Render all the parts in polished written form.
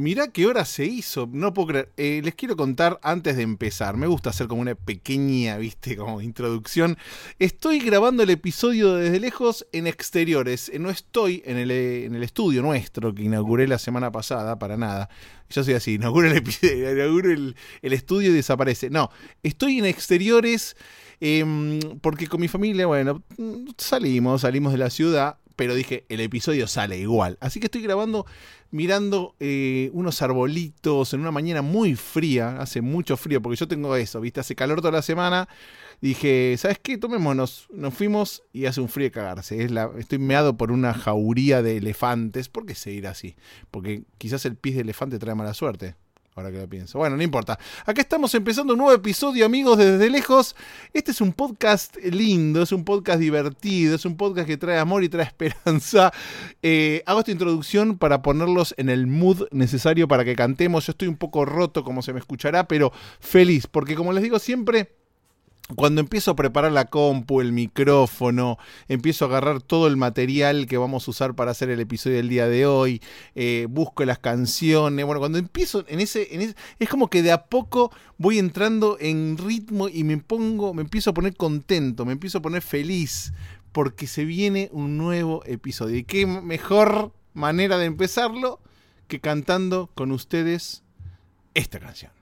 Mirá qué hora se hizo, no puedo creer. Les quiero contar antes de empezar, me gusta hacer como una pequeña, como introducción. Estoy grabando el episodio desde lejos en exteriores, no estoy en el estudio nuestro que inauguré la semana pasada, para nada. Yo soy así, inauguro el estudio y desaparece. No, estoy en exteriores porque con mi familia, bueno, salimos de la ciudad. Pero dije, el episodio sale igual. Así que estoy grabando mirando unos arbolitos en una mañana muy fría. Hace mucho frío porque yo tengo eso, ¿viste? Hace calor toda la semana. Dije, ¿sabes qué? Tomémonos. Nos fuimos y hace un frío de cagarse. Estoy meado por una jauría de elefantes. ¿Por qué seguir así? Porque quizás el pis de elefante trae mala suerte. Ahora que lo pienso. Bueno, no importa. Acá estamos empezando un nuevo episodio, amigos, desde lejos. Este es un podcast lindo, es un podcast divertido, es un podcast que trae amor y trae esperanza. Hago esta introducción para ponerlos en el mood necesario para que cantemos. Yo estoy un poco roto, como se me escuchará, pero feliz, porque como les digo siempre, cuando empiezo a preparar la compu, el micrófono, empiezo a agarrar todo el material que vamos a usar para hacer el episodio del día de hoy, busco las canciones, bueno, cuando empiezo en ese, es como que de a poco voy entrando en ritmo y me empiezo a poner contento, me empiezo a poner feliz, porque se viene un nuevo episodio. Y qué mejor manera de empezarlo que cantando con ustedes esta canción.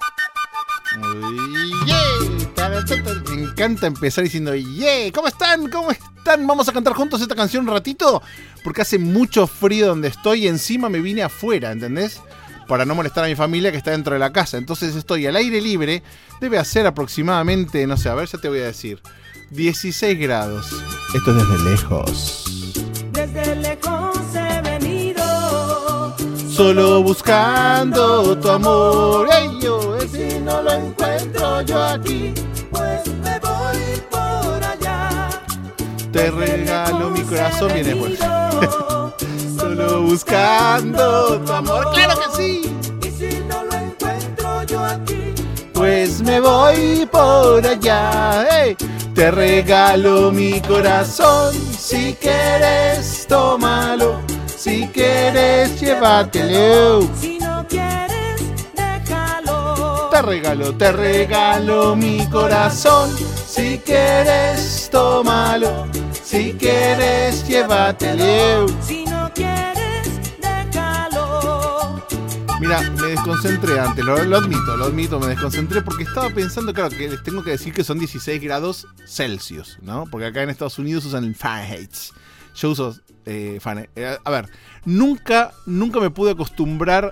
Yeah. Me encanta empezar diciendo yeah, ¿cómo están? Vamos a cantar juntos esta canción un ratito, porque hace mucho frío donde estoy y encima me vine afuera, ¿entendés? Para no molestar a mi familia que está dentro de la casa. Entonces estoy al aire libre. Debe hacer aproximadamente, no sé, a ver, ya te voy a decir, 16 grados. Esto es desde lejos. Desde lejos he venido, solo buscando tu amor. Hey, yo, si no lo encuentro yo aquí, pues me voy por allá. Te regalo mi corazón, viene pues. Solo buscando tu amor. ¡Claro que sí! Y si no lo encuentro yo aquí, pues me voy por allá. Hey, te regalo mi corazón. Si quieres, tómalo. Si quieres, llévatelo. Si no quieres, déjalo. Te regalo mi corazón. Si quieres, tómalo. Si quieres, llévatelo. Si no quieres, déjalo. Mira, me desconcentré antes, lo admito, me desconcentré porque estaba pensando, claro, que les tengo que decir que son 16 grados Celsius, ¿no? Porque acá en Estados Unidos usan el Fahrenheit. Yo uso Fahrenheit. A ver, nunca me pude acostumbrar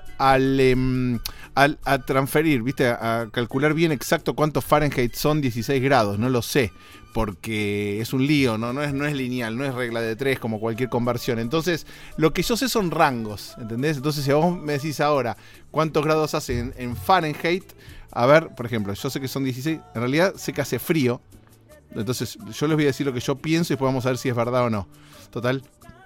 a transferir, ¿viste? A calcular bien exacto cuántos Fahrenheit son 16 grados, no lo sé. Porque es un lío, no es lineal, no es regla de 3 como cualquier conversión. Entonces, lo que yo sé son rangos, ¿entendés? Entonces, si vos me decís ahora cuántos grados hace en Fahrenheit, a ver, por ejemplo, yo sé que son 16, en realidad sé que hace frío. Entonces, yo les voy a decir lo que yo pienso y después vamos a ver si es verdad o no. Total.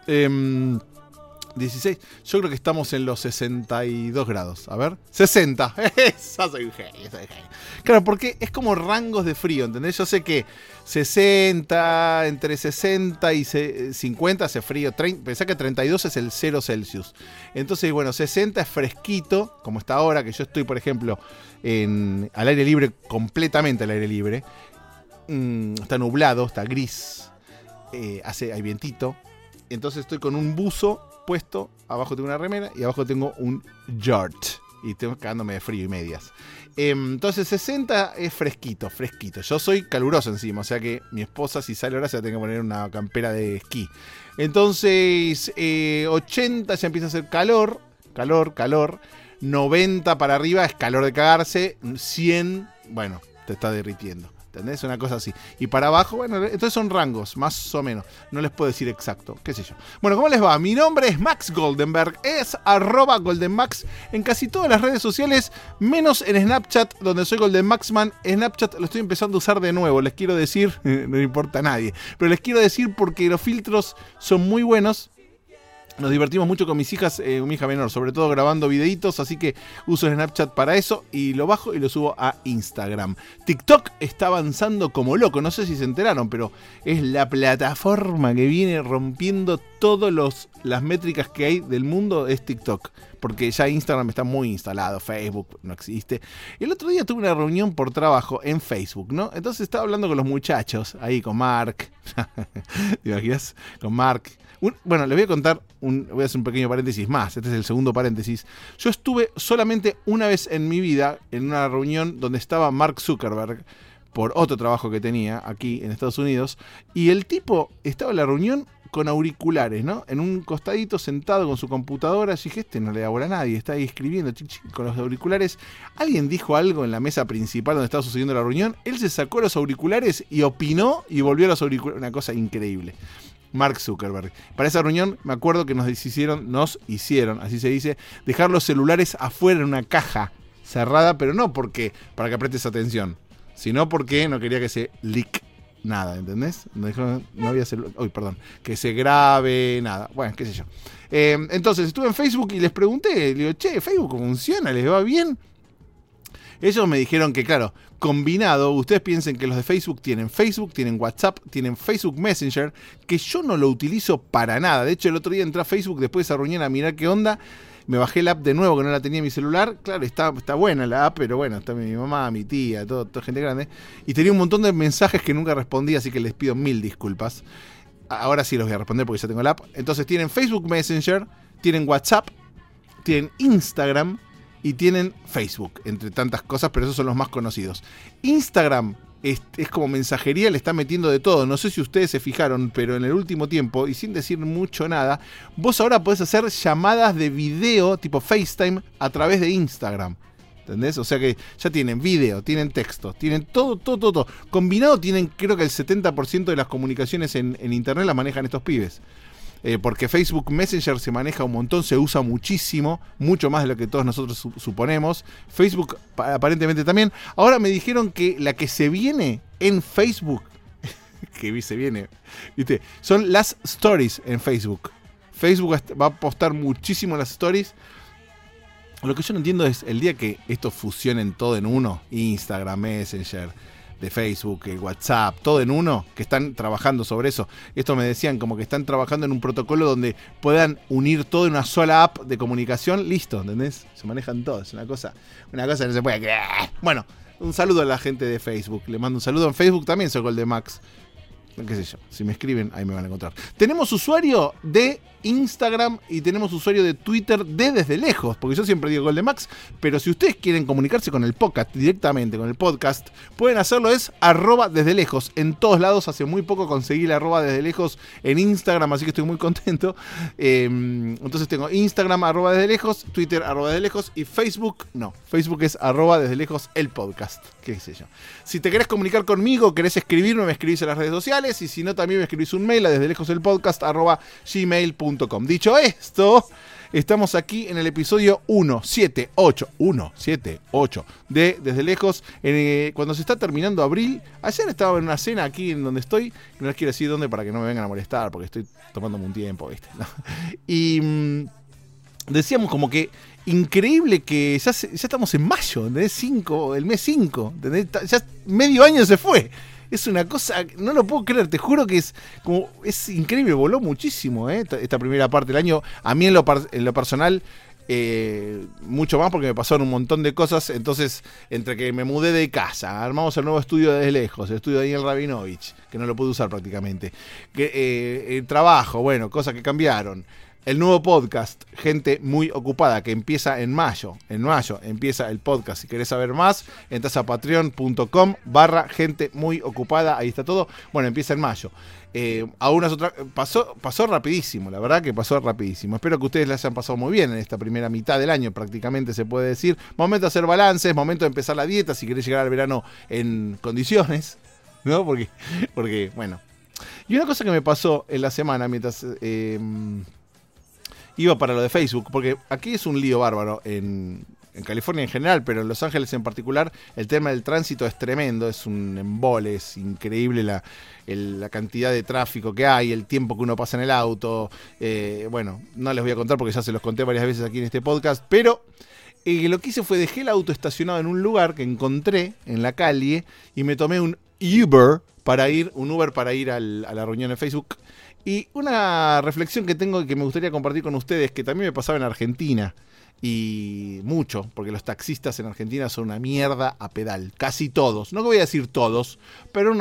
16, yo creo que estamos en los 62 grados. A ver, 60. Soy un genio. Claro, porque es como rangos de frío, ¿entendés? Yo sé que 60, entre 60 y 50 hace frío. Pensá que 32 es el 0 Celsius. Entonces, bueno, 60 es fresquito, como está ahora, que yo estoy, por ejemplo, al aire libre, completamente al aire libre. Está nublado, está gris, hay vientito. Entonces estoy con un buzo puesto, abajo tengo una remera y abajo tengo un short. Y estoy cagándome de frío y medias. Entonces 60 es fresquito. Yo soy caluroso encima, o sea que mi esposa si sale ahora se va a tener que poner una campera de esquí. Entonces 80 ya empieza a hacer calor. 90 para arriba es calor de cagarse. 100, bueno, te está derritiendo. ¿Entendés? Una cosa así. Y para abajo, bueno, entonces son rangos, más o menos. No les puedo decir exacto, qué sé yo. Bueno, ¿cómo les va? Mi nombre es Max Goldenberg. Es @GoldenMax en casi todas las redes sociales, menos en Snapchat, donde soy GoldenMaxman. Snapchat lo estoy empezando a usar de nuevo, les quiero decir, no le importa a nadie, pero les quiero decir porque los filtros son muy buenos. Nos divertimos mucho con mis hijas, mi hija menor, sobre todo grabando videitos, así que uso Snapchat para eso y lo bajo y lo subo a Instagram. TikTok está avanzando como loco, no sé si se enteraron, pero es la plataforma que viene rompiendo todas las métricas que hay del mundo es TikTok. Porque ya Instagram está muy instalado, Facebook no existe. El otro día tuve una reunión por trabajo en Facebook, ¿no? Entonces estaba hablando con los muchachos, ahí con Mark. ¿Te imaginas? Con Mark. Bueno, les voy a contar, voy a hacer un pequeño paréntesis más. Este es el segundo paréntesis. Yo estuve solamente una vez en mi vida en una reunión donde estaba Mark Zuckerberg por otro trabajo que tenía aquí en Estados Unidos. Y el tipo estaba en la reunión con auriculares, ¿no? En un costadito sentado con su computadora. Y dije, no le da bola a nadie, está ahí escribiendo con los auriculares. Alguien dijo algo en la mesa principal donde estaba sucediendo la reunión. Él se sacó los auriculares y opinó y volvió a los auriculares. Una cosa increíble. Mark Zuckerberg. Para esa reunión me acuerdo que nos hicieron, así se dice, dejar los celulares afuera en una caja cerrada, pero no porque para que prestes atención, sino porque no quería que se leak nada, ¿entendés? No había celular. Uy, perdón. Que se grabe, nada. Bueno, qué sé yo. Entonces estuve en Facebook y les pregunté, le digo, che, ¿Facebook funciona? ¿Les va bien? Ellos me dijeron que, claro, combinado, ustedes piensen que los de Facebook, tienen WhatsApp, tienen Facebook Messenger, que yo no lo utilizo para nada. De hecho, el otro día entré a Facebook después de esa reunión a mirar qué onda. Me bajé la app de nuevo, que no la tenía en mi celular. Claro, está buena la app, pero bueno, está mi mamá, mi tía, toda gente grande. Y tenía un montón de mensajes que nunca respondí, así que les pido 1000 disculpas. Ahora sí los voy a responder porque ya tengo la app. Entonces tienen Facebook Messenger, tienen WhatsApp, tienen Instagram y tienen Facebook, entre tantas cosas, pero esos son los más conocidos. Instagram es como mensajería, le está metiendo de todo. No sé si ustedes se fijaron, pero en el último tiempo, y sin decir mucho nada, vos ahora podés hacer llamadas de video tipo FaceTime a través de Instagram. ¿Entendés? O sea que ya tienen video, tienen texto, tienen todo. Combinado tienen, creo que el 70% de las comunicaciones en internet las manejan estos pibes. Porque Facebook Messenger se maneja un montón, se usa muchísimo, mucho más de lo que todos nosotros suponemos. Facebook aparentemente también. Ahora me dijeron que la que se viene en Facebook, que se viene, ¿viste? Son las stories en Facebook. Facebook va a postar muchísimo las stories. Lo que yo no entiendo es el día que esto fusionen todo en uno, Instagram, Messenger, de Facebook, WhatsApp, todo en uno, que están trabajando sobre eso. Esto me decían como que están trabajando en un protocolo donde puedan unir todo en una sola app de comunicación. Listo, ¿entendés? Se manejan todos. Una cosa que no se puede creer. Bueno, un saludo a la gente de Facebook. Le mando un saludo. En Facebook también soy Gold de Max. Qué sé yo, si me escriben, ahí me van a encontrar. Tenemos usuario de Instagram y tenemos usuario de Twitter de Desde Lejos, porque yo siempre digo Goldemax, pero si ustedes quieren comunicarse con el podcast directamente, con el podcast, pueden hacerlo, es @desdelejos. En todos lados, hace muy poco conseguí la @desdelejos en Instagram, así que estoy muy contento. Entonces tengo Instagram @desdelejos, Twitter @desdelejos y Facebook es @desdelejos el podcast, qué sé yo. Si te querés comunicar conmigo, querés escribirme, me escribís en las redes sociales, y si no, también me escribís un mail a desdelejoselpodcast@gmail.com. Dicho esto, estamos aquí en el episodio 178 de Desde Lejos, cuando se está terminando abril. Ayer estaba en una cena aquí en donde estoy, no les quiero decir dónde para que no me vengan a molestar, porque estoy tomándome un tiempo, ¿viste? ¿No? Y decíamos como que increíble que ya estamos en mayo, ¿entendés? El mes 5, ¿entendés? Ya medio año se fue. Es una cosa, no lo puedo creer, te juro que es increíble, voló muchísimo esta primera parte del año. A mí en lo personal, mucho más porque me pasaron un montón de cosas. Entonces, entre que me mudé de casa, armamos el nuevo estudio Desde Lejos, el estudio de Daniel Rabinovich, que no lo pude usar prácticamente, el trabajo, bueno, cosas que cambiaron. El nuevo podcast, Gente Muy Ocupada, que empieza en mayo. En mayo empieza el podcast. Si querés saber más, entras a patreon.com/Gente Muy Ocupada. Ahí está todo. Bueno, empieza en mayo. Pasó rapidísimo, la verdad que pasó rapidísimo. Espero que ustedes la hayan pasado muy bien en esta primera mitad del año, prácticamente se puede decir. Momento de hacer balances, momento de empezar la dieta, si querés llegar al verano en condiciones, ¿no? Porque bueno. Y una cosa que me pasó en la semana mientras iba para lo de Facebook, porque aquí es un lío bárbaro en California en general, pero en Los Ángeles en particular, el tema del tránsito es tremendo, es un embole, es increíble la cantidad de tráfico que hay, el tiempo que uno pasa en el auto. Bueno, no les voy a contar porque ya se los conté varias veces aquí en este podcast, pero lo que hice fue dejé el auto estacionado en un lugar que encontré en la calle y me tomé un Uber para ir a la reunión de Facebook. Y una reflexión que tengo y que me gustaría compartir con ustedes, que también me pasaba en Argentina, y mucho, porque los taxistas en Argentina son una mierda a pedal, casi todos, no voy a decir todos, pero un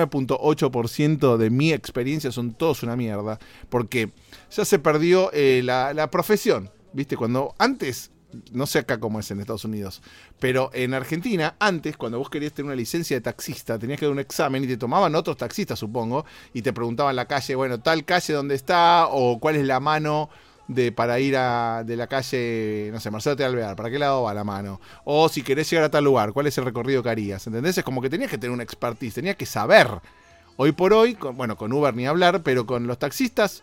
99.8% de mi experiencia son todos una mierda, porque ya se perdió la profesión, ¿viste? Cuando antes, no sé acá cómo es en Estados Unidos, pero en Argentina, antes, cuando vos querías tener una licencia de taxista, tenías que dar un examen y te tomaban otros taxistas, supongo, y te preguntaban la calle, bueno, tal calle dónde está, o cuál es la mano para ir de la calle, no sé, Marcelo T. Alvear, ¿para qué lado va la mano? O si querés llegar a tal lugar, ¿cuál es el recorrido que harías? ¿Entendés? Es como que tenías que tener una expertise, tenías que saber. Hoy por hoy, con Uber ni hablar, pero con los taxistas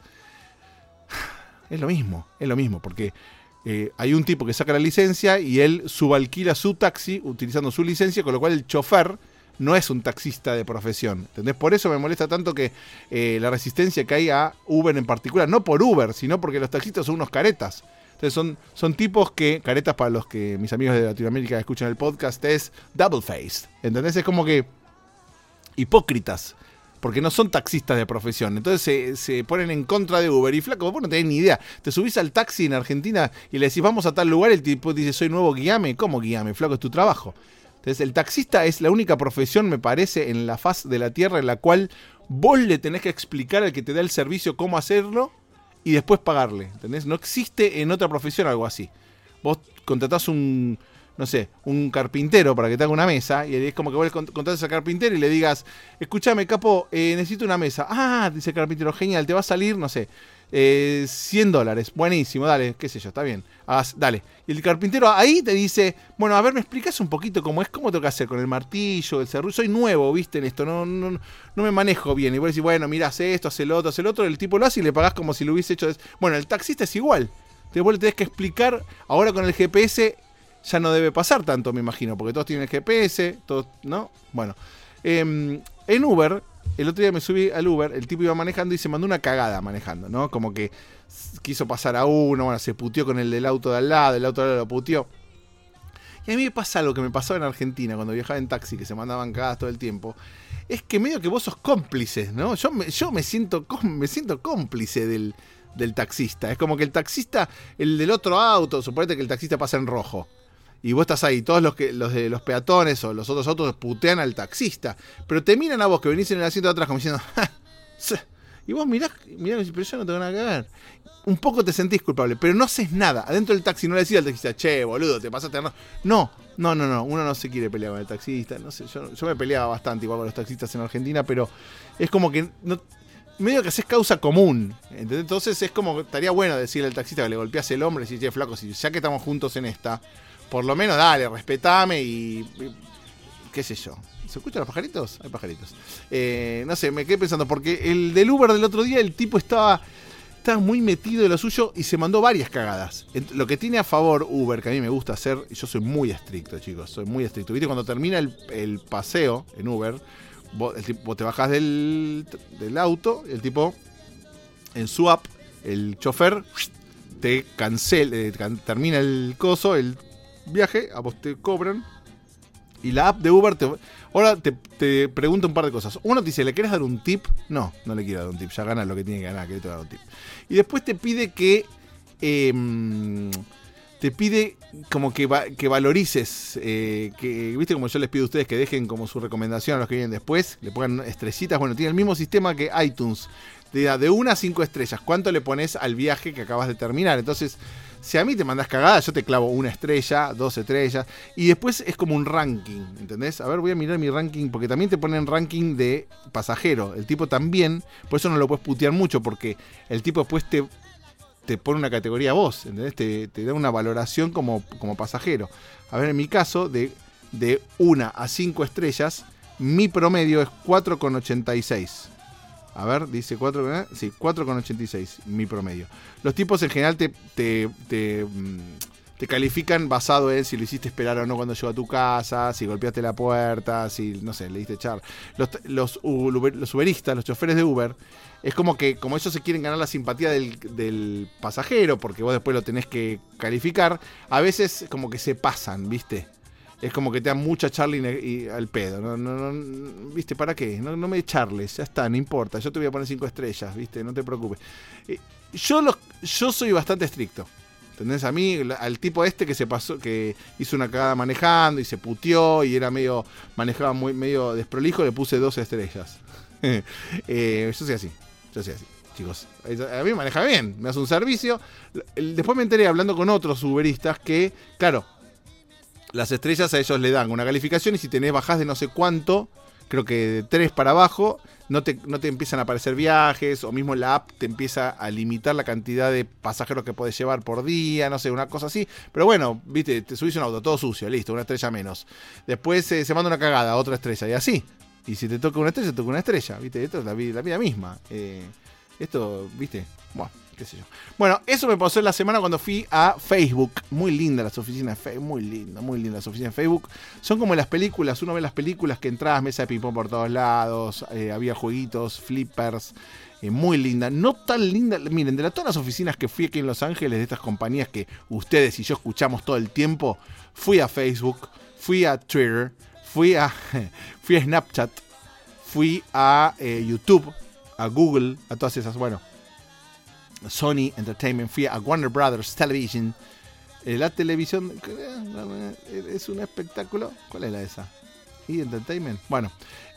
es lo mismo, porque hay un tipo que saca la licencia y él subalquila su taxi utilizando su licencia, con lo cual el chofer no es un taxista de profesión, ¿entendés? Por eso me molesta tanto que la resistencia que hay a Uber en particular, no por Uber, sino porque los taxistas son unos caretas. Entonces son tipos que, caretas para los que mis amigos de Latinoamérica escuchan el podcast, es double faced, ¿entendés? Es como que hipócritas, porque no son taxistas de profesión. Entonces se ponen en contra de Uber. Y flaco, vos no tenés ni idea. Te subís al taxi en Argentina y le decís, vamos a tal lugar, el tipo dice, soy nuevo, guíame. ¿Cómo guíame? Flaco, es tu trabajo. Entonces el taxista es la única profesión, me parece, en la faz de la tierra en la cual vos le tenés que explicar al que te da el servicio cómo hacerlo y después pagarle, ¿entendés? No existe en otra profesión algo así. Vos contratás un carpintero para que te haga una mesa, y es como que vos le contratás al carpintero y le digas, escúchame, capo, necesito una mesa. Ah, dice el carpintero, genial, te va a salir, no sé, $100, buenísimo, dale, qué sé yo, está bien, dale. Y el carpintero ahí te dice, bueno, a ver, me explicás un poquito cómo tengo que hacer con el martillo, el serrucho, soy nuevo, viste, en esto, no me manejo bien. Y vos decís, bueno, mira, hace esto, hace lo otro, el tipo lo hace y le pagás como si lo hubiese hecho. Bueno, el taxista es igual, entonces vos le tenés que explicar, ahora con el GPS ya no debe pasar tanto, me imagino, porque todos tienen el GPS, todos, ¿no? Bueno, en Uber, el otro día me subí al Uber, el tipo iba manejando y se mandó una cagada manejando, ¿no? Como que quiso pasar a uno, bueno, se puteó con el del auto de al lado, el auto de al lado lo puteó. Y a mí me pasa algo que me pasaba en Argentina cuando viajaba en taxi, que se mandaban cagadas todo el tiempo, es que medio que vos sos cómplice, ¿no? Yo me siento cómplice del taxista. Es como que el taxista, el del otro auto, suponete que el taxista pasa en rojo. Y vos estás ahí, todos los de los peatones o los otros autos putean al taxista. Pero te miran a vos que venís en el asiento de atrás como diciendo, y vos mirás, pero yo no tengo nada que ver. Un poco te sentís culpable, pero no haces nada. Adentro del taxi no le decís al taxista, che, boludo, te pasaste. No, uno no se quiere pelear con el taxista. No sé, yo me peleaba bastante igual con los taxistas en Argentina, pero es como que medio que haces causa común, ¿entendés? Entonces es como que estaría bueno decirle al taxista que le golpeas el hombro y decís, che, flaco, si ya que estamos juntos en esta, por lo menos dale, respetame y qué sé yo. ¿Se escuchan los pajaritos? Hay pajaritos. No sé, me quedé pensando, porque el del Uber del otro día, el tipo estaba muy metido en lo suyo y se mandó varias cagadas. Lo que tiene a favor Uber, que a mí me gusta hacer, yo soy muy estricto, chicos, soy muy estricto. ¿Viste? Cuando termina el paseo en Uber, vos te bajás del auto, el tipo, en su app, el chofer te termina el coso, el viaje, a vos te cobran. Y la app de Uber ahora te pregunta un par de cosas. Uno te dice, ¿le querés dar un tip? No le quiero dar un tip. Ya ganas lo que tiene que ganar, que te dar un tip. Y después te pide que como que valorices, que viste como yo les pido a ustedes que dejen como su recomendación a los que vienen después, le pongan estrellitas. Bueno, tiene el mismo sistema que iTunes, de 1 a 5 estrellas. ¿Cuánto le pones al viaje que acabas de terminar? Entonces, si a mí te mandás cagada, yo te clavo 1 estrella, 2 estrellas, y después es como un ranking, ¿entendés? A ver, voy a mirar mi ranking, porque también te ponen ranking de pasajero. El tipo también, por eso no lo puedes putear mucho, porque el tipo después te pone una categoría a vos, ¿entendés? Te da una valoración como pasajero. A ver, en mi caso, de 1 a 5 estrellas, mi promedio es 4,86. A ver, dice 4,86 mi promedio. Los tipos en general te califican basado en si lo hiciste esperar o no cuando llegó a tu casa, si golpeaste la puerta, si, no sé, le diste char. Los uberistas, los choferes de Uber, es como que, como ellos se quieren ganar la simpatía del pasajero, porque vos después lo tenés que calificar, a veces como que se pasan, ¿viste? Es como que te dan mucha charla y al pedo. ¿Viste? ¿Para qué? No me charles, ya está, no importa. Yo te voy a poner 5 estrellas, ¿viste? No te preocupes. Yo soy bastante estricto. ¿Entendés? A mí, al tipo que se pasó, que hizo una cagada manejando y se puteó y era manejaba medio desprolijo, le puse 2 estrellas. Yo soy así, chicos. A mí me maneja bien, me hace un servicio. Después me enteré hablando con otros uberistas que, claro, las estrellas a ellos le dan una calificación y si tenés bajás de no sé cuánto, creo que de 3 para abajo, no te empiezan a aparecer viajes, o mismo la app te empieza a limitar la cantidad de pasajeros que podés llevar por día, no sé, una cosa así. Pero bueno, viste, te subís un auto todo sucio, listo, 1 estrella menos. Después se manda una cagada, 1 estrella, y así. Y si te toca 1 estrella, te toca 1 estrella, viste, esto es la vida misma. Esto, viste, bueno, qué sé yo. Bueno, eso me pasó en la semana cuando fui a Facebook. Muy lindas las oficinas de Facebook, muy lindas las oficinas de Facebook. Son como las películas, uno ve las películas que entrabas, mesa de ping-pong por todos lados, había jueguitos, flippers, muy linda. No tan linda, miren, de todas las oficinas que fui aquí en Los Ángeles, de estas compañías que ustedes y yo escuchamos todo el tiempo, fui a Facebook, fui a Twitter, fui a Snapchat, fui a YouTube, a Google, a todas esas, bueno, Sony Entertainment, fui a Warner Brothers Television. La televisión es un espectáculo. ¿Cuál es la de esa? ¿Y Entertainment? Bueno,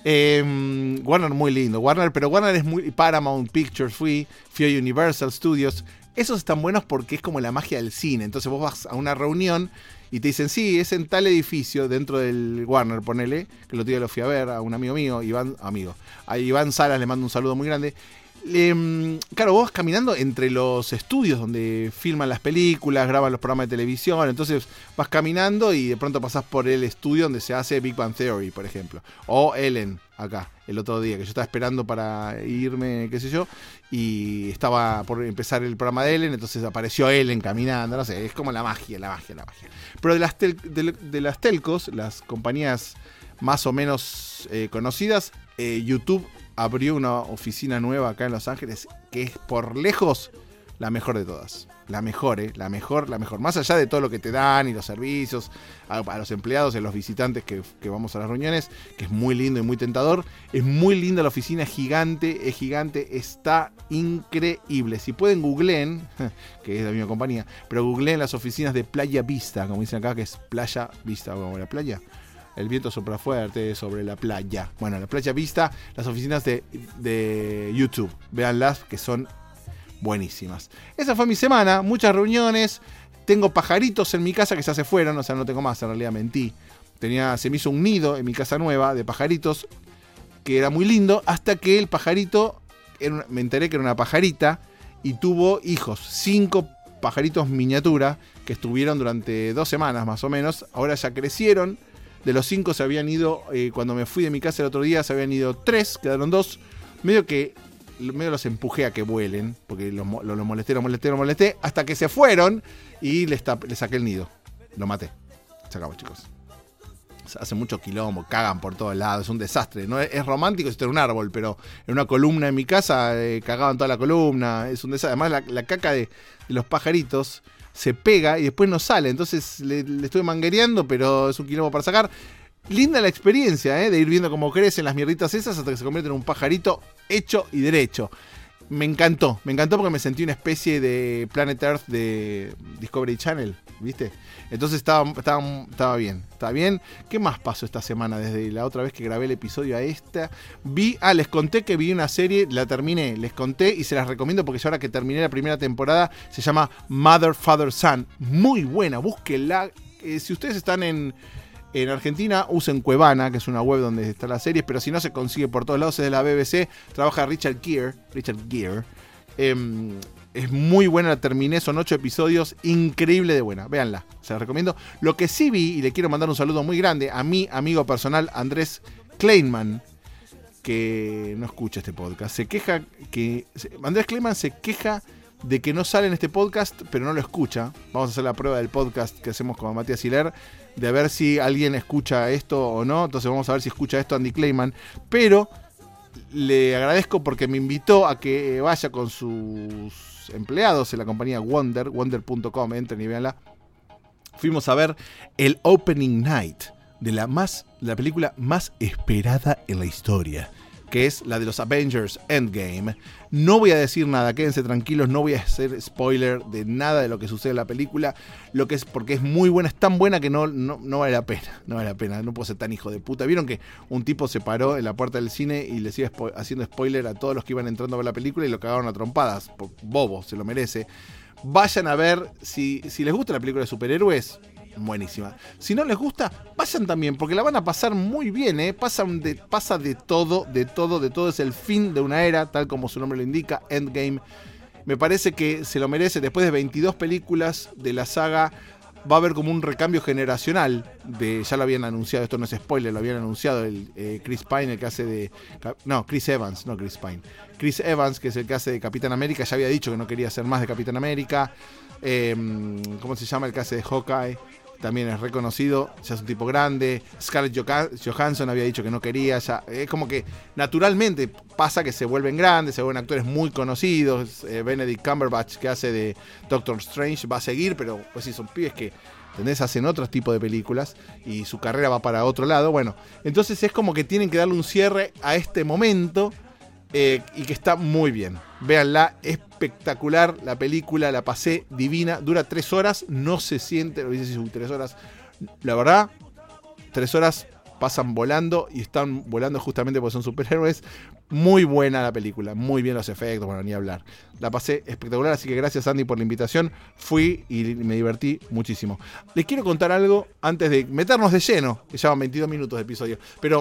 Warner muy lindo. Pero Warner es muy... Paramount Pictures fui a Universal Studios. Esos están buenos porque es como la magia del cine. Entonces vos vas a una reunión y te dicen, sí, es en tal edificio dentro del Warner, ponele, que el otro día lo fui a ver a un amigo mío, a Iván Salas, le mando un saludo muy grande. Claro, vos vas caminando entre los estudios donde filman las películas, graban los programas de televisión, entonces vas caminando y de pronto pasás por el estudio donde se hace Big Bang Theory, por ejemplo, o Ellen, acá, el otro día, que yo estaba esperando para irme, qué sé yo, y estaba por empezar el programa de Ellen, entonces apareció Ellen caminando, no sé, es como la magia. Pero de las telcos, las compañías más o menos conocidas, YouTube abrió una oficina nueva acá en Los Ángeles que es por lejos la mejor de todas. La mejor. Más allá de todo lo que te dan y los servicios a los empleados y a los visitantes que vamos a las reuniones, que es muy lindo y muy tentador. Es muy linda la oficina, es gigante, está increíble. Si pueden googleen, que es la misma compañía, pero googleen las oficinas de Playa Vista, como dicen acá, que es Playa Vista, como la playa. El viento sopla fuerte sobre la playa. Bueno, la Playa Vista, las oficinas de YouTube. Véanlas, que son buenísimas. Esa fue mi semana, muchas reuniones. Tengo pajaritos en mi casa que ya se fueron, o sea, no tengo más, en realidad mentí. Se me hizo un nido en mi casa nueva de pajaritos, que era muy lindo, hasta que el pajarito, me enteré que era una pajarita, y tuvo hijos, 5 pajaritos miniatura, que estuvieron durante 2 semanas más o menos. Ahora ya crecieron. De los 5 se habían ido, cuando me fui de mi casa el otro día, se habían ido 3, quedaron 2. Medio los empujé a que vuelen, porque los molesté, hasta que se fueron y le saqué el nido. Lo maté. Se acabó, chicos. Hace mucho quilombo, cagan por todos lados, es un desastre. No es romántico si está en un árbol, pero en una columna en mi casa cagaban toda la columna. Es un desastre. Además, la caca de los pajaritos se pega y después no sale. Entonces le estuve manguereando, pero es un quilombo para sacar. Linda la experiencia, de ir viendo cómo crecen las mierditas esas hasta que se convierten en un pajarito hecho y derecho. Me encantó porque me sentí una especie de Planet Earth de Discovery Channel, ¿viste? Entonces estaba bien. ¿Qué más pasó esta semana desde la otra vez que grabé el episodio a esta? Les conté que vi una serie, la terminé, les conté y se las recomiendo porque yo ahora que terminé la primera temporada, se llama Mother, Father, Son. Muy buena, búsquenla. Si ustedes están en Argentina, usen Cuevana, que es una web donde están las series, pero si no se consigue por todos lados, es de la BBC, trabaja Richard Gere. Es muy buena, la terminé, son 8 episodios, increíble de buena, véanla, se la recomiendo. Lo que sí vi, y le quiero mandar un saludo muy grande a mi amigo personal Andrés Kleinman, que no escucha este podcast, Andrés Kleinman se queja de que no sale en este podcast, pero no lo escucha. Vamos a hacer la prueba del podcast que hacemos con Matías Hiler, de ver si alguien escucha esto o no. Entonces vamos a ver si escucha esto Andy Kleinman. Pero le agradezco porque me invitó a que vaya con sus empleados en la compañía Wonder.com, entren y véanla. fuimos a ver el Opening Night de la película más esperada en la historia, que es la de los Avengers Endgame. No voy a decir nada, quédense tranquilos, no voy a hacer spoiler de nada de lo que sucede en la película, porque es muy buena, es tan buena que no vale la pena, no puedo ser tan hijo de puta. ¿Vieron que un tipo se paró en la puerta del cine y les iba haciendo spoiler a todos los que iban entrando a ver la película y lo cagaron a trompadas? Bobo, se lo merece. Vayan a ver, si les gusta la película de superhéroes, buenísima. Si no les gusta, vayan también, porque la van a pasar muy bien, pasa de todo, es el fin de una era, tal como su nombre lo indica, Endgame. Me parece que se lo merece. Después de 22 películas de la saga, va a haber como un recambio generacional. Ya lo habían anunciado, esto no es spoiler, lo habían anunciado Chris Pine, el que hace de... No, Chris Evans, no Chris Pine. Chris Evans, que es el que hace de Capitán América, ya había dicho que no quería hacer más de Capitán América. ¿Cómo se llama el que hace de Hawkeye? También es reconocido, ya es un tipo grande. Scarlett Johansson había dicho que no quería, ya es como que naturalmente pasa que se vuelven grandes, se vuelven actores muy conocidos. Benedict Cumberbatch, que hace de Doctor Strange, va a seguir, pero pues sí, son pibes que, ¿entendés? Hacen otros tipos de películas y su carrera va para otro lado. Bueno, entonces es como que tienen que darle un cierre a este momento. Y que está muy bien. Véanla, espectacular la película, la pasé divina. Dura 3 horas, no se siente, lo dice 3 horas. La verdad, 3 horas pasan volando y están volando justamente porque son superhéroes. Muy buena la película, muy bien los efectos, bueno, ni hablar. La pasé espectacular, así que gracias Andy por la invitación. Fui y me divertí muchísimo. Les quiero contar algo antes de meternos de lleno, que llevan 22 minutos de episodio, pero...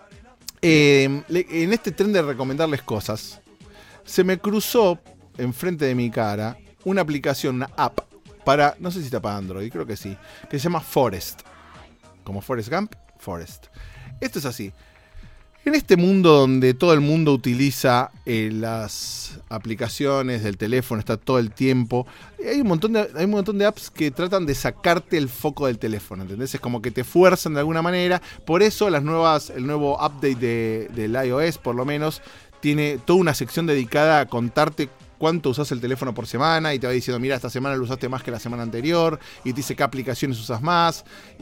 en este tren de recomendarles cosas, se me cruzó enfrente de mi cara una aplicación, una app para, no sé si está para Android, creo que sí, que se llama Forest, como Forrest Gump, Forest. Esto es así. En este mundo donde todo el mundo utiliza las aplicaciones del teléfono, está todo el tiempo, hay un montón de apps que tratan de sacarte el foco del teléfono, ¿entendés? Es como que te fuerzan de alguna manera. Por eso el nuevo update del iOS, por lo menos, tiene toda una sección dedicada a contarte cuánto usas el teléfono por semana y te va diciendo, mira, esta semana lo usaste más que la semana anterior, y te dice qué aplicaciones usas más,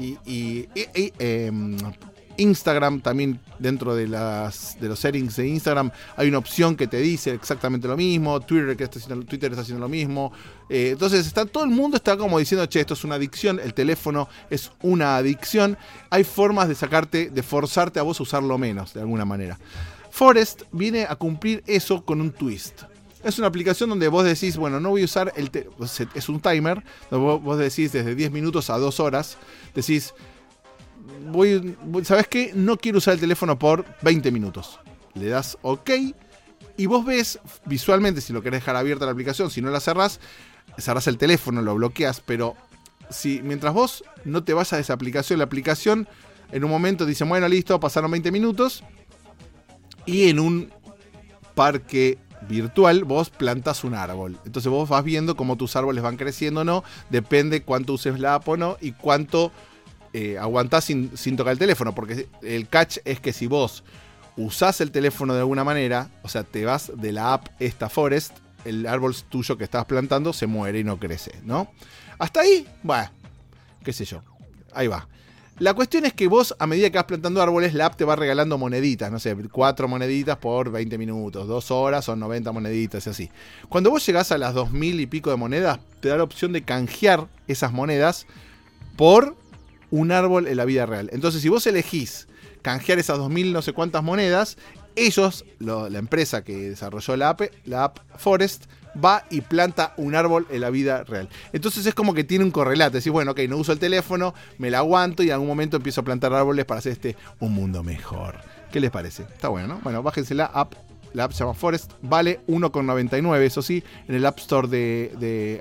Instagram también, dentro de los settings de Instagram hay una opción que te dice exactamente lo mismo. Twitter está haciendo lo mismo. Entonces todo el mundo está como diciendo, che, esto es una adicción, el teléfono es una adicción. Hay formas de forzarte a vos a usarlo menos, de alguna manera. Forest viene a cumplir eso con un twist. Es una aplicación donde vos decís, bueno, no voy a usar es un timer, donde vos decís desde 10 minutos a 2 horas, decís, ¿sabes qué? No quiero usar el teléfono por 20 minutos. Le das OK y vos ves visualmente, si lo querés dejar abierta la aplicación, si no la cerrás el teléfono, lo bloqueas, pero mientras vos no te vas a esa aplicación, la aplicación en un momento dice, bueno, listo, pasaron 20 minutos y en un parque virtual vos plantas un árbol. Entonces vos vas viendo cómo tus árboles van creciendo o no, depende cuánto uses la app o no y cuánto aguantás sin tocar el teléfono, porque el catch es que si vos usás el teléfono de alguna manera, o sea, te vas de la app esta Forest, el árbol tuyo que estabas plantando se muere y no crece, ¿no? Hasta ahí, bueno, qué sé yo, ahí va. La cuestión es que vos, a medida que vas plantando árboles, la app te va regalando moneditas, no sé, 4 moneditas por 20 minutos, 2 horas son 90 moneditas y así. Cuando vos llegás a las 2000 y pico de monedas, te da la opción de canjear esas monedas por un árbol en la vida real. Entonces, si vos elegís canjear esas 2000 no sé cuántas monedas, ellos, la empresa que desarrolló la app Forest, va y planta un árbol en la vida real. Entonces es como que tiene un correlato. Decís, bueno, ok, no uso el teléfono, me la aguanto y en algún momento empiezo a plantar árboles para hacer un mundo mejor. ¿Qué les parece? Está bueno, ¿no? Bueno, bájense la app. La app se llama Forest, vale 1,99, eso sí, en el App Store del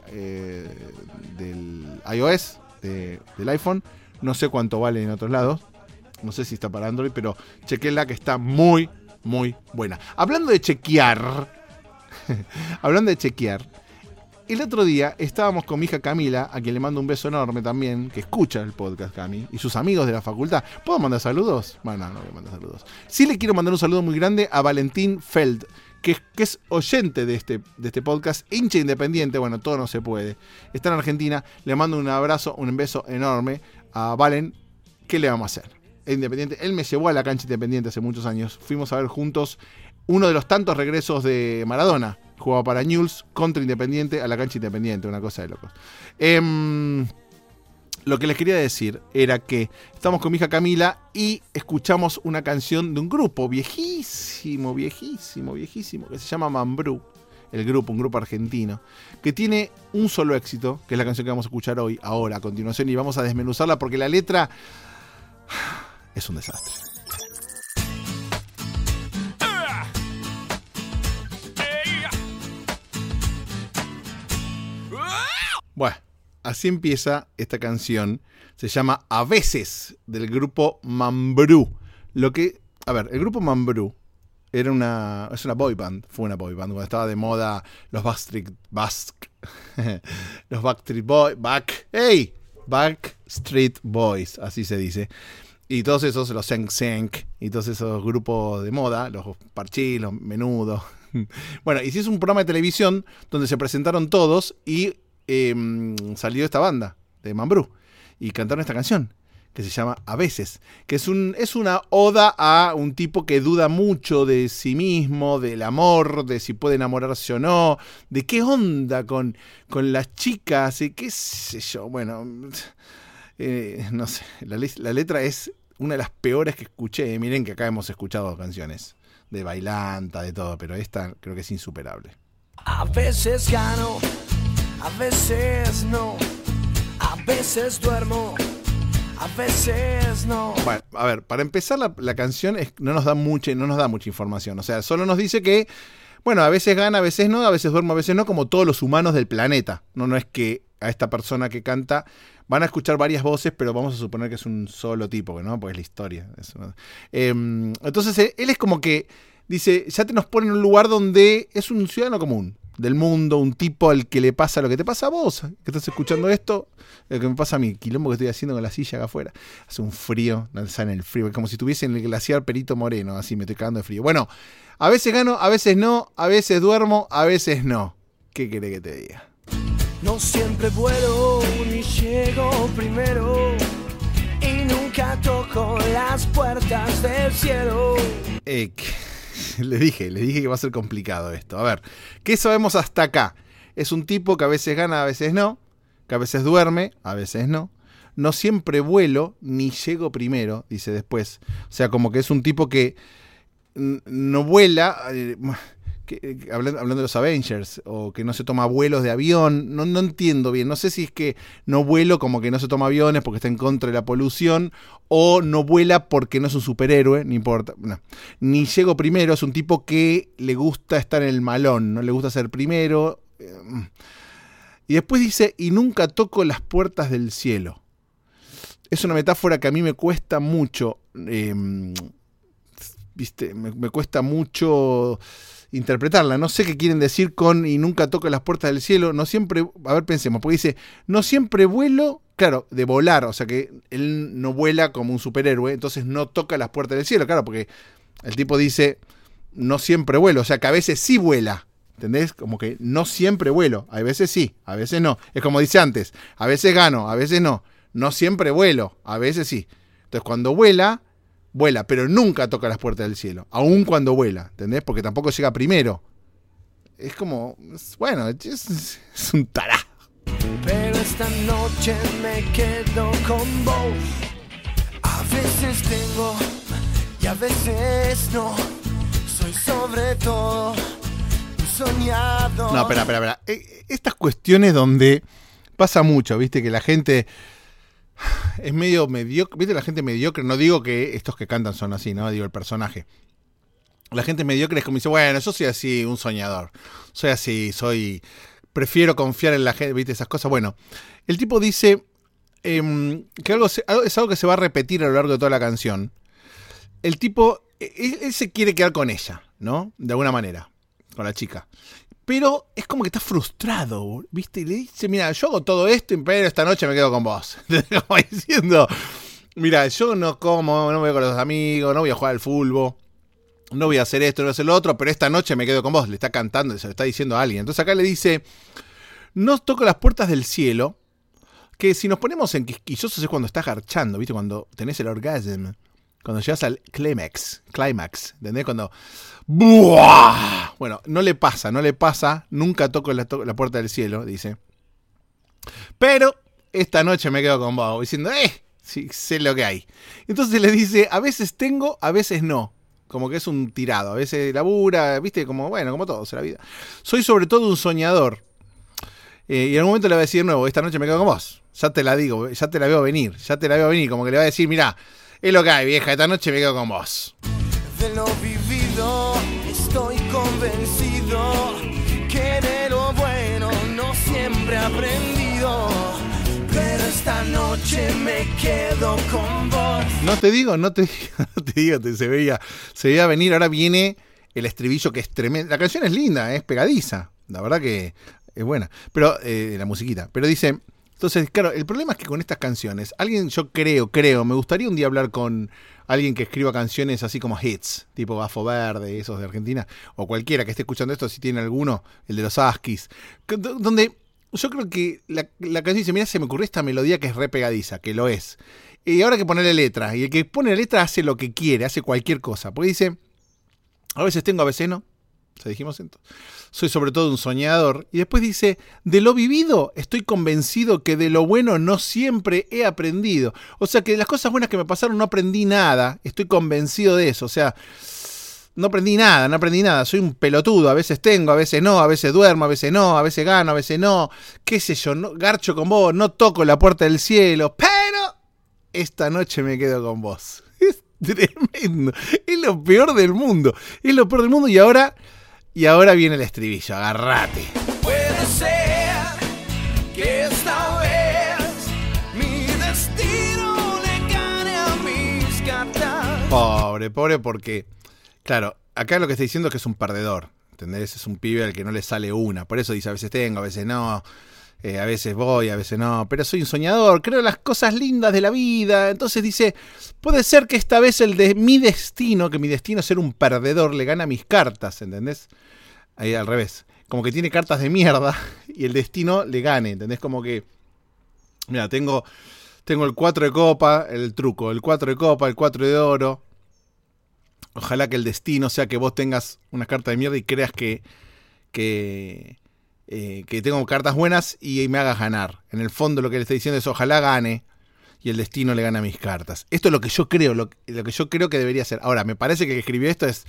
iOS, del iPhone. No sé cuánto vale en otros lados. No sé si está para Android, pero chequenla que está muy, muy buena. Hablando de chequear, el otro día estábamos con mi hija Camila, a quien le mando un beso enorme también, que escucha el podcast, Cami, y sus amigos de la facultad. ¿Puedo mandar saludos? Bueno, no voy a mandar saludos. Sí le quiero mandar un saludo muy grande a Valentín Feld, que es oyente de este podcast, hincha independiente, bueno, todo no se puede. Está en Argentina, le mando un abrazo, un beso enorme a Valen. ¿Qué le vamos a hacer? Independiente, él me llevó a la cancha Independiente hace muchos años. Fuimos a ver juntos uno de los tantos regresos de Maradona. Jugaba para Newell's contra Independiente a la cancha Independiente, una cosa de locos. Lo que les quería decir era que estamos con mi hija Camila y escuchamos una canción de un grupo viejísimo, que se llama Mambrú. Un grupo argentino, que tiene un solo éxito, que es la canción que vamos a escuchar hoy, ahora, a continuación, y vamos a desmenuzarla porque la letra es un desastre. Bueno, así empieza esta canción. Se llama A Veces, del grupo Mambrú. El grupo Mambrú es una boy band. Fue una boy band cuando estaba de moda los Backstreet Boys, así se dice. Y todos esos, los Senk y todos esos grupos de moda, los Parchís, los Menudos. Bueno, y si es un programa de televisión donde se presentaron todos y salió esta banda de Mambrú y cantaron esta canción que se llama A Veces, que es una oda a un tipo que duda mucho de sí mismo, del amor, de si puede enamorarse o no, de qué onda con las chicas, y qué sé yo. Bueno, no sé, la letra es una de las peores que escuché. Miren que acá hemos escuchado canciones de Bailanta, de todo, pero esta creo que es insuperable. A veces gano, a veces no, a veces duermo, a veces no. Bueno, a ver, para empezar la canción no nos da mucha información. O sea, solo nos dice que, bueno, a veces gana, a veces no, a veces duermo, a veces no, como todos los humanos del planeta. No es que a esta persona que canta van a escuchar varias voces, pero vamos a suponer que es un solo tipo, ¿no? Porque es la historia. Entonces, él es como que dice, ya te nos pone en un lugar donde es un ciudadano común del mundo, un tipo al que le pasa lo que te pasa a vos, que estás escuchando esto, lo que me pasa a mí, quilombo que estoy haciendo con la silla acá afuera. Hace un frío, no sale en el frío, es como si estuviese en el glaciar Perito Moreno, así me estoy cagando de frío. Bueno, a veces gano, a veces no, a veces duermo, a veces no. ¿Qué querés que te diga? No siempre vuelo ni llego primero y nunca toco las puertas del cielo. Le dije que va a ser complicado esto. A ver, ¿qué sabemos hasta acá? Es un tipo que a veces gana, a veces no, que a veces duerme, a veces no. No siempre vuelo ni llego primero, dice después. O sea, como que es un tipo que no vuela, hablando de los Avengers, o que no se toma vuelos de avión. No entiendo bien. No sé si es que no vuelo como que no se toma aviones porque está en contra de la polución, o no vuela porque no es un superhéroe, no importa. No. Ni llego primero, es un tipo que le gusta estar en el malón, no le gusta ser primero. Y después dice, y nunca toco las puertas del cielo. Es una metáfora que a mí me cuesta mucho, ¿viste? Me cuesta mucho interpretarla. No sé qué quieren decir con y nunca toco las puertas del cielo. No siempre, a ver, pensemos, porque dice, no siempre vuelo, claro, de volar, o sea que él no vuela como un superhéroe, entonces no toca las puertas del cielo, claro, porque el tipo dice, no siempre vuelo, o sea que a veces sí vuela, ¿entendés? Como que no siempre vuelo, a veces sí, a veces no. Es como dice antes, a veces gano, a veces no. No siempre vuelo, a veces sí. Entonces cuando vuela, pero nunca toca las puertas del cielo, aun cuando vuela, ¿entendés? Porque tampoco llega primero. Es como, bueno, es un tará. Pero esta noche me quedo con vos. A veces tengo y a veces no. Soy sobre todo un soñado. No, espera. Estas cuestiones donde pasa mucho, ¿viste? Que la gente es medio mediocre, ¿viste? La gente mediocre, no digo que estos que cantan son así, ¿no? Digo el personaje. La gente mediocre es como dice, bueno, yo soy así, un soñador. Soy así, prefiero confiar en la gente, ¿viste? Esas cosas. Bueno, el tipo dice que es algo que se va a repetir a lo largo de toda la canción. El tipo, él se quiere quedar con ella, ¿no? De alguna manera, con la chica. Pero es como que está frustrado, ¿viste? Y le dice, mira, yo hago todo esto, pero esta noche me quedo con vos. Como diciendo, mira, yo no como, no voy con los amigos, no voy a jugar al fútbol. no voy a hacer esto, no voy a hacer lo otro, pero esta noche me quedo con vos. Le está cantando, se lo está diciendo a alguien. Entonces acá le dice, no toco las puertas del cielo, que si nos ponemos en quisquillosos es cuando estás garchando, ¿viste? Cuando tenés el orgasmo, cuando llegas al clímax, ¿entendés? Cuando... ¡buah! Bueno, no le pasa, nunca toco la puerta del cielo, dice. Pero esta noche me quedo con vos, diciendo, sí, sé lo que hay. Entonces le dice, a veces tengo, a veces no. Como que es un tirado, a veces labura, ¿viste? Como, bueno, como todos en la vida. Soy sobre todo un soñador. Y en algún momento le va a decir de nuevo, esta noche me quedo con vos. Ya te la digo, ya te la veo venir. Como que le va a decir, mirá, es lo que hay, vieja, esta noche me quedo con vos. De lo vivido, estoy convencido que de lo bueno no siempre he aprendido. Pero esta noche me quedo con vos. No te digo, se veía venir. Ahora viene el estribillo que es tremendo. La canción es linda, es pegadiza. La verdad que es buena. Pero, la musiquita. Pero dice, entonces, claro, el problema es que con estas canciones, alguien, yo creo, me gustaría un día hablar con alguien que escriba canciones así como hits, tipo Bafo Verde, esos de Argentina, o cualquiera que esté escuchando esto, si tiene alguno, el de los Askis, donde yo creo que la canción dice, mira, se me ocurrió esta melodía que es re pegadiza, que lo es. Y ahora hay que ponerle letra, y el que pone letra hace lo que quiere, hace cualquier cosa, porque dice, a veces tengo, a veces no. ¿Se dijimos entonces? Soy sobre todo un soñador. Y después dice, de lo vivido estoy convencido que de lo bueno no siempre he aprendido. O sea que de las cosas buenas que me pasaron no aprendí nada. Estoy convencido de eso. O sea, no aprendí nada. Soy un pelotudo. A veces tengo, a veces no. A veces duermo, a veces no. A veces gano, a veces no. Qué sé yo, no, garcho con vos. No toco la puerta del cielo. Pero esta noche me quedo con vos. Es tremendo. Es lo peor del mundo. Y ahora viene el estribillo, agárrate. Puede ser que esta vez mi destino le gane a mis cartas. Pobre, porque, claro, acá lo que está diciendo es que es un perdedor, ¿entendés? Es un pibe al que no le sale una. Por eso dice, a veces tengo, a veces no, a veces voy, a veces no. Pero soy un soñador, creo en las cosas lindas de la vida. Entonces dice, puede ser que esta vez mi destino es ser un perdedor, le gana a mis cartas, ¿entendés? Ahí al revés, como que tiene cartas de mierda y el destino le gane, ¿entendés? Como que, mira, tengo el 4 de copa, el truco, el 4 de copa, el 4 de oro. Ojalá que el destino sea que vos tengas unas cartas de mierda y creas que tengo cartas buenas y me hagas ganar. En el fondo lo que le estoy diciendo es ojalá gane y el destino le gana a mis cartas. Esto es lo que yo creo, lo que yo creo que debería ser. Ahora, me parece que el que escribió esto es...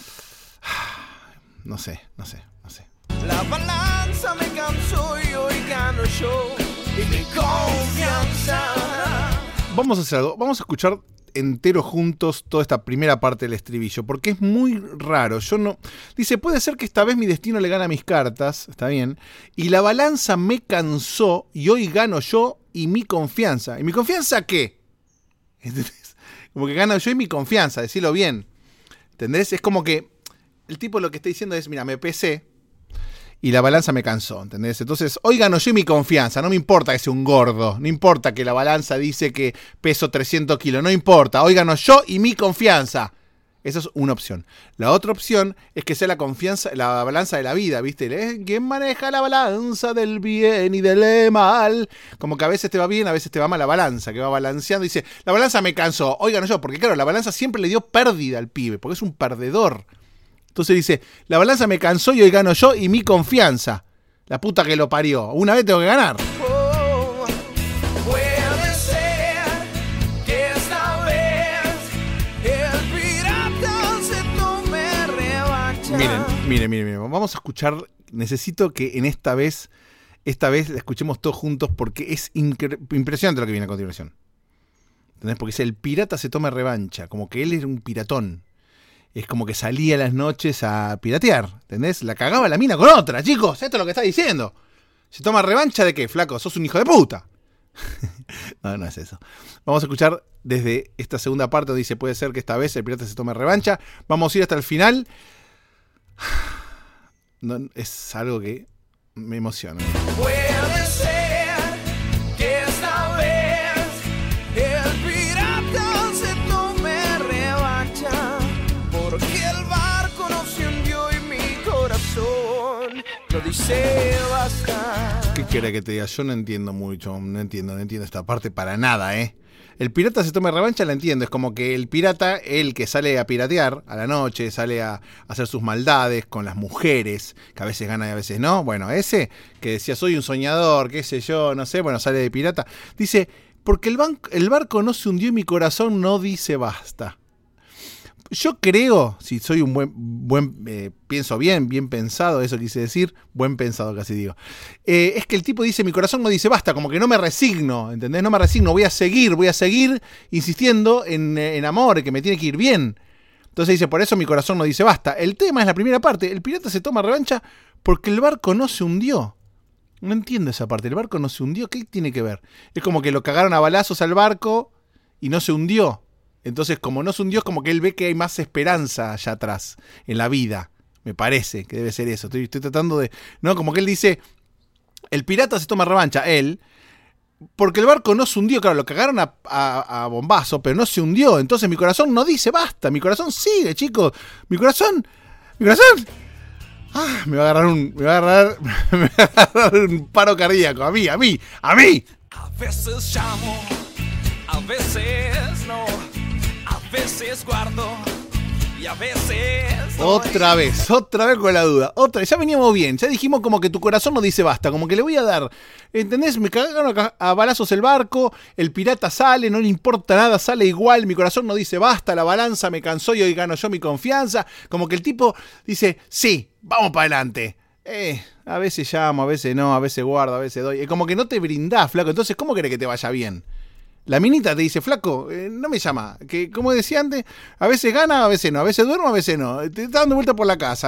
No sé. La balanza me cansó y hoy gano yo y mi confianza. Vamos a hacer algo, vamos a escuchar entero juntos toda esta primera parte del estribillo, porque es muy raro. Dice, puede ser que esta vez mi destino le gana a mis cartas, está bien, y la balanza me cansó y hoy gano yo y mi confianza. ¿Y mi confianza qué? ¿Entendés? Como que gano yo y mi confianza, decirlo bien. ¿Entendés? Es como que el tipo lo que está diciendo es, mira, me pesé y la balanza me cansó, ¿entendés? Entonces, hoy gano yo y mi confianza, no me importa que sea un gordo, no importa que la balanza dice que peso 300 kilos, no importa, hoy gano yo y mi confianza. Esa es una opción. La otra opción es que sea la balanza de la vida, ¿viste? ¿Quién maneja la balanza del bien y del mal? Como que a veces te va bien, a veces te va mal la balanza, que va balanceando y dice, la balanza me cansó, hoy gano yo, porque claro, la balanza siempre le dio pérdida al pibe, porque es un perdedor. Entonces dice, la balanza me cansó y hoy gano yo y mi confianza. La puta que lo parió. Una vez tengo que ganar. Oh, puede ser que esta vez el pirata se tome revancha. Miren. Vamos a escuchar. Necesito que en esta vez la escuchemos todos juntos porque es impresionante lo que viene a continuación. ¿Entendés? Porque dice, el pirata se toma revancha. Como que él era un piratón. Es como que salía a las noches a piratear, ¿entendés? La cagaba la mina con otra, chicos. Esto es lo que está diciendo. ¿Se toma revancha de qué, flaco? Sos un hijo de puta. No es eso. Vamos a escuchar desde esta segunda parte donde dice, puede ser que esta vez el pirata se tome revancha. Vamos a ir hasta el final. No, es algo que me emociona. Puede ser que esta vez el pirata se tome revancha, porque el dice basta. ¿Qué quiere que te diga? Yo no entiendo mucho, no entiendo esta parte para nada, ¿eh? El pirata se toma revancha, la entiendo. Es como que el pirata, el que sale a piratear a la noche, sale a hacer sus maldades con las mujeres, que a veces gana y a veces no. Bueno, ese que decía, soy un soñador, qué sé yo, no sé, bueno, sale de pirata. Dice, porque el barco no se hundió y mi corazón no dice basta. Yo creo, si soy un pienso bien pensado, eso quise decir, buen pensado casi digo, es que el tipo dice, mi corazón no dice basta, como que no me resigno, ¿entendés? No me resigno, voy a seguir insistiendo en amor, que me tiene que ir bien. Entonces dice, por eso mi corazón no dice basta. El tema es la primera parte, el pirata se toma revancha porque el barco no se hundió. No entiendo esa parte, el barco no se hundió, ¿qué tiene que ver? Es como que lo cagaron a balazos al barco y no se hundió. Entonces, como no es un dios, como que él ve que hay más esperanza allá atrás, en la vida. Me parece que debe ser eso. Estoy tratando de... No, como que él dice, el pirata se toma revancha, él, porque el barco no se hundió. Claro, lo cagaron a bombazo, pero no se hundió. Entonces mi corazón no dice basta, mi corazón sigue, chicos. Mi corazón... Ah, me va a agarrar un paro cardíaco. A mí. A veces llamo, a veces no. A veces guardo y a veces... Otra vez con la duda. Ya veníamos bien. Ya dijimos como que tu corazón no dice basta. Como que le voy a dar... ¿Entendés? Me cagaron a balazos el barco. El pirata sale, no le importa nada. Sale igual. Mi corazón no dice basta. La balanza me cansó y hoy gano yo mi confianza. Como que el tipo dice, sí, vamos para adelante. A veces llamo, a veces no, a veces guardo, a veces doy. Como que no te brindás, flaco. Entonces, ¿cómo querés que te vaya bien? La minita te dice, flaco, no me llama. Que como decía antes, a veces gana, a veces no. A veces duermo, a veces no. Te está dando vuelta por la casa.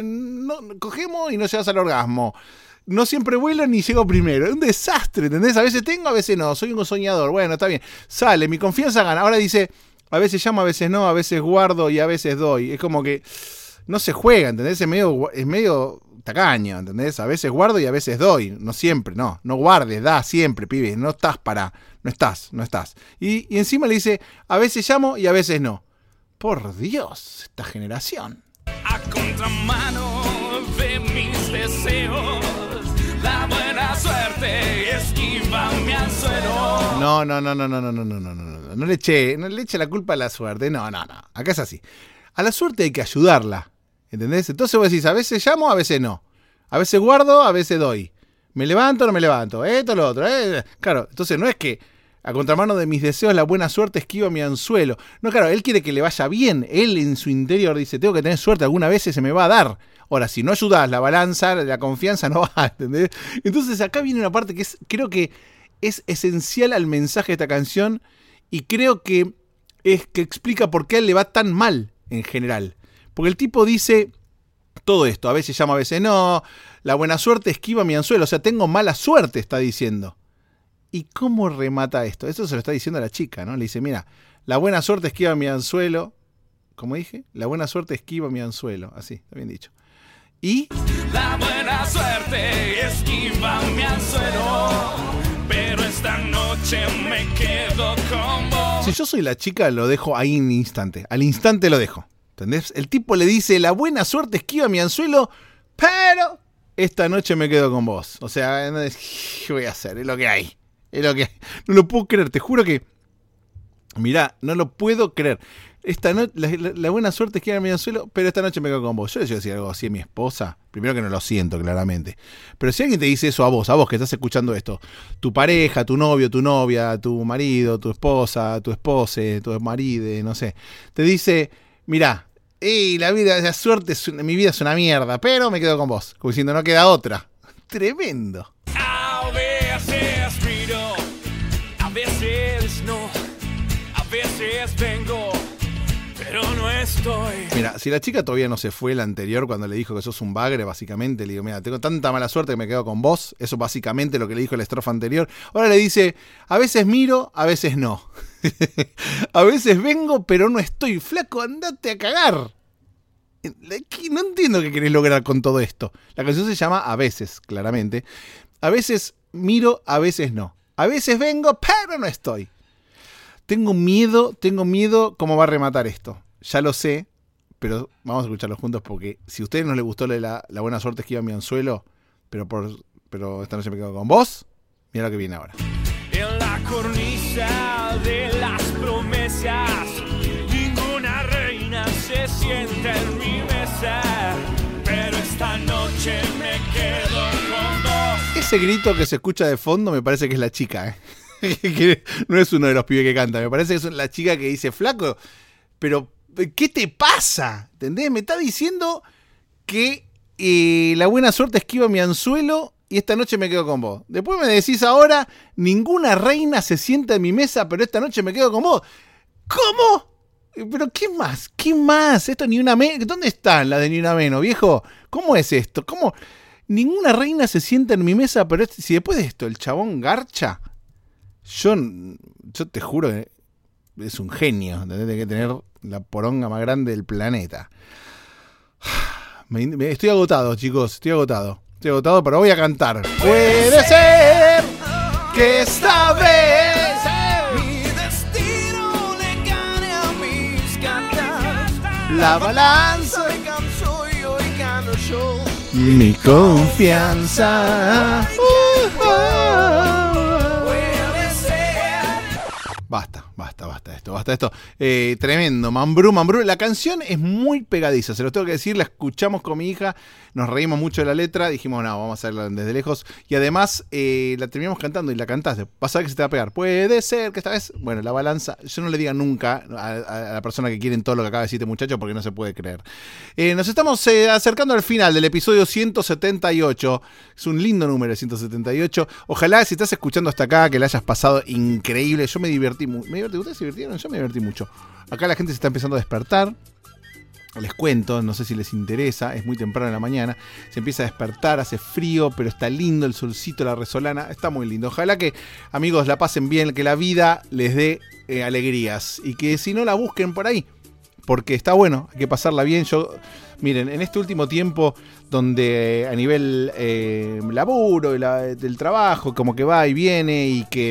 Cogemos y no llegas al orgasmo. No siempre vuelo ni llego primero. Es un desastre, ¿entendés? A veces tengo, a veces no. Soy un soñador. Bueno, está bien. Sale, mi confianza gana. Ahora dice, a veces llamo, a veces no. A veces guardo y a veces doy. Es como que no se juega, ¿entendés? Es medio tacaño, ¿entendés? A veces guardo y a veces doy. No siempre, no. No guardes, da siempre, pibe. No estás. No estás. Y encima le dice, a veces llamo y a veces no. Por Dios, esta generación. A contramano de mis deseos, la buena suerte esquiva mi anzuelo. No. No le eche la culpa a la suerte. No. Acá es así. A la suerte hay que ayudarla. ¿Entendés? Entonces vos decís, a veces llamo, a veces no. A veces guardo, a veces doy. Me levanto o no me levanto. Esto, lo otro. Claro, entonces no es que a contramano de mis deseos la buena suerte esquiva mi anzuelo. No, claro, él quiere que le vaya bien. Él en su interior dice, tengo que tener suerte, alguna vez se me va a dar. Ahora, si no ayudas, la balanza, la confianza no va, ¿entendés? Entonces acá viene una parte que creo que es esencial al mensaje de esta canción y creo que es que explica por qué a él le va tan mal en general. Porque el tipo dice todo esto, a veces llama, a veces no, la buena suerte esquiva mi anzuelo, o sea, tengo mala suerte, está diciendo. ¿Y cómo remata esto? Esto se lo está diciendo a la chica, ¿no? Le dice, mira, la buena suerte esquiva mi anzuelo. ¿Cómo dije? La buena suerte esquiva mi anzuelo. Así, está bien dicho. ¿Y? La buena suerte esquiva mi anzuelo, pero esta noche me quedo con vos. Si yo soy la chica, lo dejo ahí en un instante. Al instante lo dejo. ¿Entendés? El tipo le dice, la buena suerte esquiva mi anzuelo, pero esta noche me quedo con vos. O sea, ¿qué voy a hacer? Es lo que hay. No lo puedo creer, te juro que... Mirá, no lo puedo creer. Esta noche, la buena suerte es que mi anzuelo, pero esta noche me quedo con vos. Yo le decir algo así a mi esposa. Primero que no lo siento, claramente. Pero si alguien te dice eso a vos que estás escuchando esto, tu pareja, tu novio, tu novia, tu marido, tu esposa, tu espose, tu marido, no sé, te dice, mirá, la suerte, mi vida es una mierda, pero me quedo con vos. Como diciendo, no queda otra. Tremendo. A veces miro, a veces no, a veces vengo, pero no estoy. Mira, si la chica todavía no se fue la anterior cuando le dijo que sos un bagre, básicamente, le digo, mira, tengo tanta mala suerte que me quedo con vos. Eso básicamente lo que le dijo la estrofa anterior. Ahora le dice, a veces miro, a veces no. A veces vengo, pero no estoy. Flaco, andate a cagar. No entiendo qué querés lograr con todo esto. La canción se llama A veces, claramente. A veces miro, a veces no. A veces vengo, pero no estoy. Tengo miedo cómo va a rematar esto. Ya lo sé, pero vamos a escucharlo juntos porque si a ustedes no les gustó la buena suerte esquiva mi anzuelo, pero esta noche me quedo con vos. Mira lo que viene ahora. En la cornisa de las promesas, ninguna reina se sienta en mi mesa, pero esta noche me quedo con vos. Ese grito que se escucha de fondo me parece que es la chica, que no es uno de los pibes que canta, me parece que es la chica que dice, flaco, pero ¿qué te pasa? ¿Entendés? Me está diciendo que la buena suerte esquiva mi anzuelo y esta noche me quedo con vos. Después me decís ahora, ninguna reina se sienta en mi mesa, pero esta noche me quedo con vos. ¿Cómo? ¿Pero qué más? ¿Qué más? Esto ni una menos. ¿Dónde están las de ni una menos, viejo? ¿Cómo es esto? ¿Cómo? Ninguna reina se sienta en mi mesa, pero si después de esto el chabón garcha, yo te juro que es un genio. Tiene que tener la poronga más grande del planeta. Estoy agotado, chicos. Estoy agotado, pero voy a cantar. Puede ser que esta vez Mi destino le gane a mis ganas. la balanza, Hoy canso y hoy gano yo. mi confianza. Puede ser. Basta esto. Tremendo, Mambrú. La canción es muy pegadiza, se lo tengo que decir, la escuchamos con mi hija, nos reímos mucho de la letra, dijimos, no, vamos a hacerla desde lejos, y además la terminamos cantando y la cantaste, vas a ver que se te va a pegar. Puede ser que esta vez, bueno, la balanza, yo no le diga nunca a la persona que quieren todo lo que acaba de decir este muchacho, porque no se puede creer. Nos estamos acercando al final del episodio 178, es un lindo número, 178, ojalá si estás escuchando hasta acá, que la hayas pasado increíble, yo me divertí mucho. ¿Ustedes se divirtieron? Yo me divertí mucho. Acá la gente se está empezando a despertar. Les cuento, no sé si les interesa, es muy temprano en la mañana. Se empieza a despertar, hace frío, pero está lindo el solcito, la resolana, está muy lindo. Ojalá que, amigos, la pasen bien, que la vida les dé alegrías y que si no la busquen por ahí, porque está bueno, hay que pasarla bien. Miren, en este último tiempo donde a nivel laburo, del trabajo, como que va y viene y que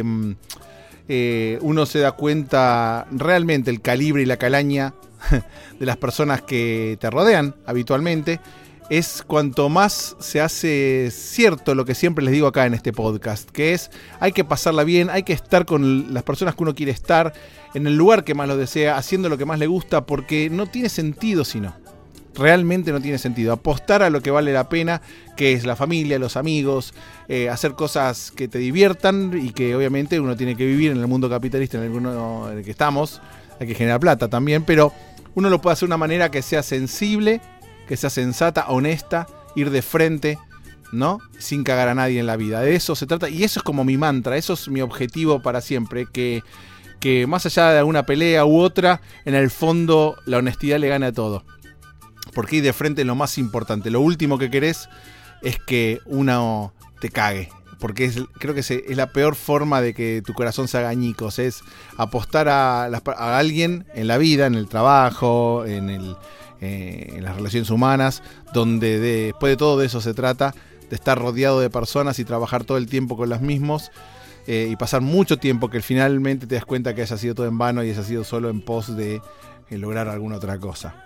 uno se da cuenta realmente el calibre y la calaña de las personas que te rodean habitualmente, es cuanto más se hace cierto lo que siempre les digo acá en este podcast, que es, hay que pasarla bien, hay que estar con las personas que uno quiere estar, en el lugar que más lo desea, haciendo lo que más le gusta, porque no tiene sentido si no. Realmente no tiene sentido. Apostar a lo que vale la pena, que es la familia, los amigos, hacer cosas que te diviertan y que obviamente uno tiene que vivir en el mundo capitalista en el que estamos. Hay que generar plata también, pero uno lo puede hacer de una manera que sea sensible, que sea sensata, honesta, ir de frente, ¿no? Sin cagar a nadie en la vida. De eso se trata y eso es como mi mantra, eso es mi objetivo para siempre, que más allá de alguna pelea u otra, en el fondo la honestidad le gana a todo. Porque ir de frente es lo más importante. Lo último que querés es que uno te cague. Porque creo que es la peor forma de que tu corazón se haga añicos. Es apostar a alguien en la vida, en el trabajo, en las relaciones humanas, donde después de todo de eso se trata, de estar rodeado de personas y trabajar todo el tiempo con las mismos. Y pasar mucho tiempo que finalmente te das cuenta que haya sido todo en vano y haya sido solo en pos de lograr alguna otra cosa.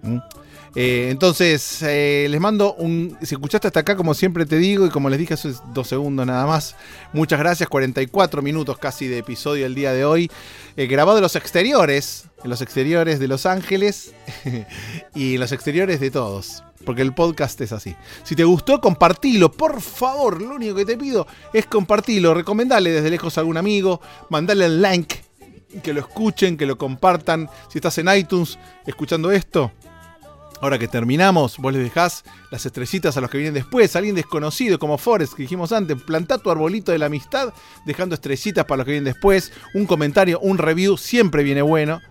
Entonces les mando si escuchaste hasta acá, como siempre te digo y como les dije hace 2 segundos nada más, muchas gracias. 44 minutos casi de episodio el día de hoy, grabado en los exteriores de Los Ángeles y en los exteriores de todos, porque el podcast es así. Si te gustó, compartilo, por favor. Lo único que te pido es compartilo, recomendale desde lejos a algún amigo, mandale el link, que lo escuchen, que lo compartan. Si estás en iTunes escuchando esto, ahora que terminamos, vos les dejás las estrellitas a los que vienen después, a alguien desconocido como Forrest, que dijimos antes, plantá tu arbolito de la amistad, dejando estrellitas para los que vienen después, un comentario, un review, siempre viene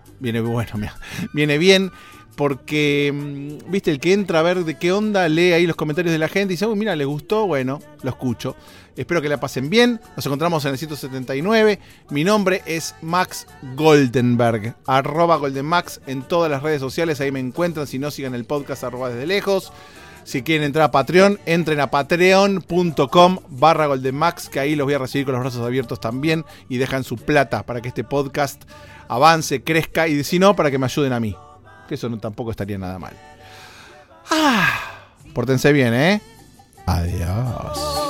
bien, porque, viste, el que entra a ver de qué onda, lee ahí los comentarios de la gente y dice, mira, le gustó, bueno, lo escucho. Espero que la pasen bien. Nos encontramos en el 179. Mi nombre es Max Goldenberg, @GoldenMax en todas las redes sociales. Ahí me encuentran. Si no, sigan el podcast @desde lejos. Si quieren entrar a Patreon, entren a patreon.com/GoldenMax, que ahí los voy a recibir con los brazos abiertos también. Y dejan su plata para que este podcast avance, crezca. Y si no, para que me ayuden a mí, que eso tampoco estaría nada mal. Pórtense bien, Adiós.